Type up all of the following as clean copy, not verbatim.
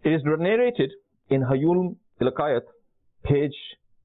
It is narrated in Hayul Ilakayat, page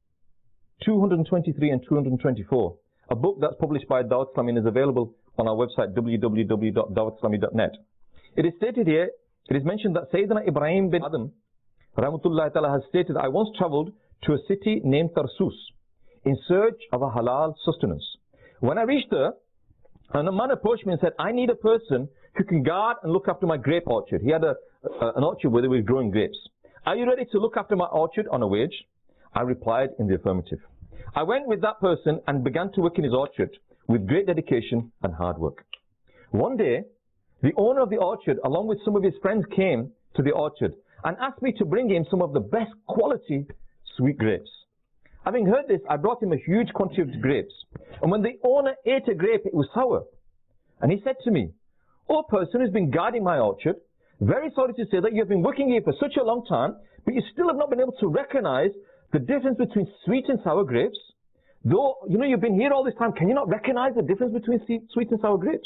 223 and 224, a book that's published by Dawat Islami and is available on our website www.dawatislami.net. It is stated here, it is mentioned that Sayyidina Ibrahim bin Adham Rahmatullahi Ta'ala has stated, I once traveled to a city named Tarsus in search of a halal sustenance. When I reached there, a man approached me and said, I need a person who can guard and look after my grape orchard. He had an orchard where they were growing grapes. Are you ready to look after my orchard on a wage? I replied in the affirmative. I went with that person and began to work in his orchard with great dedication and hard work. One day, the owner of the orchard, along with some of his friends, came to the orchard and asked me to bring him some of the best quality sweet grapes. Having heard this, I brought him a huge quantity of grapes. And when the owner ate a grape, it was sour. And he said to me, "O person who's been guarding my orchard, very sorry to say that you have been working here for such a long time, but you still have not been able to recognize the difference between sweet and sour grapes. Though, you've been here all this time, can you not recognize the difference between sweet and sour grapes?"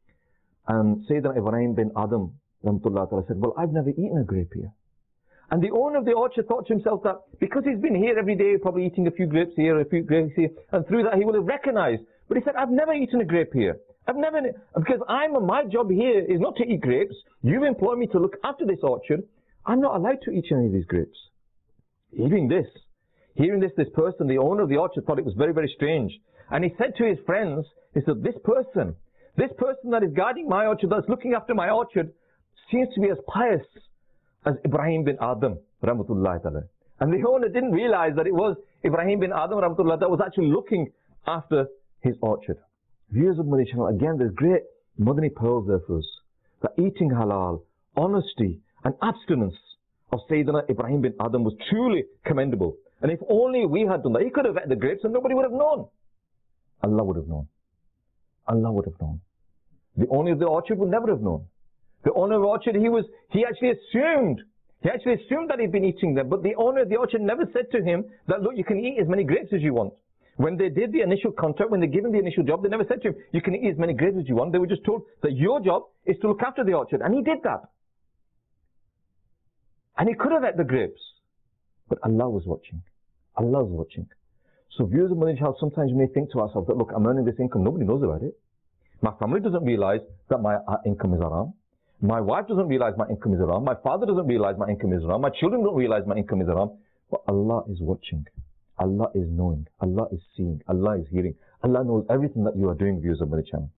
And Sayyidina Ibrahim bin Adham said, "Well, I've never eaten a grape here." And the owner of the orchard thought to himself that because he's been here every day, probably eating a few grapes here, a few grapes here, and through that he will have recognized. But he said, "I've never eaten a grape here. Because my job here is not to eat grapes. You've employed me to look after this orchard. I'm not allowed to eat any of these grapes." Hearing this, this person, the owner of the orchard, thought it was very, very strange. And he said to his friends, he said, this person that is guarding my orchard, that's looking after my orchard, seems to be as pious as Ibrahim bin Adham, rahmatullahi ta'ala. And the owner didn't realize that it was Ibrahim bin Adham, rahmatullahi, that was actually looking after his orchard. Viewers of Madani Channel, again, there's great Madani pearls there for us. That eating halal, honesty, and abstinence of Sayyidina Ibrahim bin Adham was truly commendable. And if only we had done that, he could have ate the grapes and nobody would have known. Allah would have known. Allah would have known. The owner of the orchard would never have known. The owner of the orchard, he actually assumed that he'd been eating them, but the owner of the orchard never said to him that, look, you can eat as many grapes as you want. When they did the initial contract, when they gave him the initial job, they never said to him, you can eat as many grapes as you want. They were just told that your job is to look after the orchard. And he did that. And he could have ate the grapes. But Allah was watching. Allah was watching. So viewers of Madani Channel, sometimes we may think to ourselves that, look, I'm earning this income. Nobody knows about it. My family doesn't realize that my income is haram. My wife doesn't realize my income is haram. My father doesn't realize my income is haram. My children don't realize my income is haram. But Allah is watching. Allah is knowing. Allah is seeing. Allah is hearing. Allah knows everything that you are doing, viewers of Madani Channel.